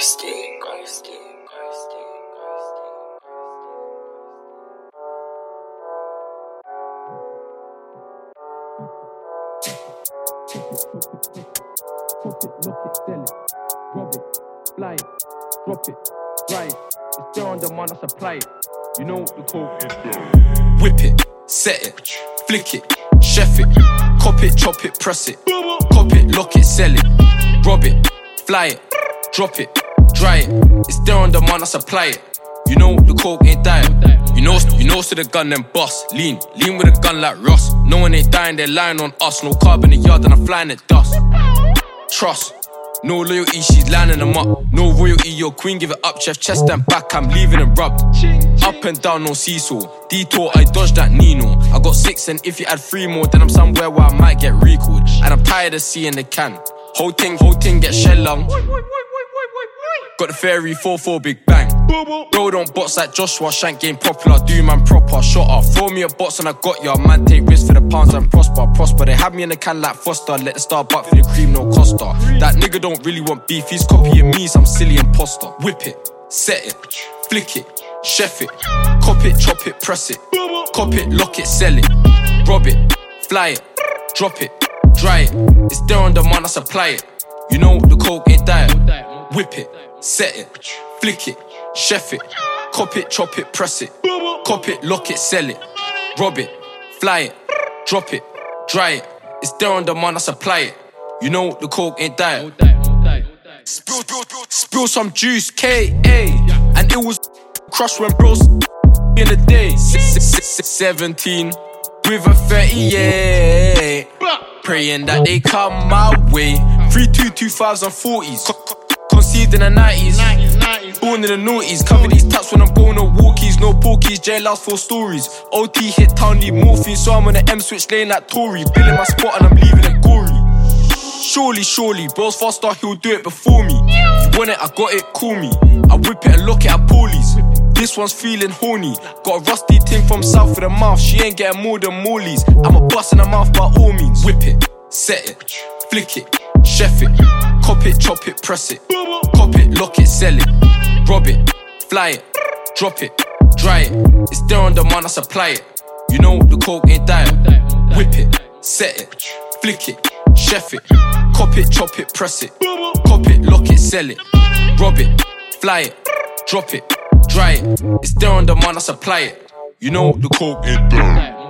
Ghosty. Pop it, lock it, sell it, rob it, fly it, drop it, dry it. It's there on demand, I supply it. You know the code is there. Whip it, set it, flick it, chef it, cop it, chop it, press it, cop it, lock it, sell it, rob it, fly it, drop it, dry it. It's there on demand, I supply it. You know the coke ain't dying. You know, so the gun then bust. Lean with a gun like Ross. No one ain't dying, they're lying on us. No carbon in the yard and I'm flying at dust. Trust, no loyalty, she's lining them up. No royalty, your queen, give it up. Chef chest and back, I'm leaving it rubbed. Up and down, no seesaw. Detour, I dodged that Nino. I got 6 and if you add 3 more, then I'm somewhere where I might get recalled. And I'm tired of seeing the can. Whole thing get shell lung. Got the fairy 4-4 big bang. Bro don't box like Joshua, Shank game popular, do man proper, shot off. Throw me a box and I got ya, man take risks for the pounds and prosper. They have me in the can like Foster, let the Starbucks for the cream, no Costa. That nigga don't really want beef, he's copying me, some silly imposter. Whip it, set it, flick it, chef it, cop it, chop it, press it, cop it, lock it, sell it, rob it, fly it, drop it, dry it. It's there on demand, I supply it. You know the coke ain't diet. Whip it, set it, flick it, chef it, cop it, chop it, press it, cop it, lock it, sell it, rob it, fly it, drop it, dry it. It's there on demand, I supply it. You know the coke ain't diet. Spill some juice, K.A. And it was crushed when bros in the day. 17 with a 38. Praying that they come my way. 3-2, 2040s. Conceived in the 90s. Born in the noughties. Cover these taps when I'm born no walkies. No porkies, jailhouse 4 stories. OT hit town, need morphine. So I'm on the M switch lane like Tory. Billing my spot and I'm leaving it gory. Surely, bro's faster, he'll do it before me. You want it, I got it, call me. I whip it and lock it at Paulies. This one's feeling horny. Got a rusty ting from south of the mouth. She ain't getting more than Morley's. I'm a bust in the mouth by all means. Whip it, set it, flick it, chef it, cop it, chop it, press it, cop it, lock it, sell it, rob it, fly it, drop it, dry it. It's there on demand, I supply it. You know the coke ain't diet. Whip it, set it, flick it, chef it, cop it, chop it, press it, cop it, lock it, sell it, rob it, fly it, drop it, dry it. It's there on demand, I supply it. You know the coke ain't diet.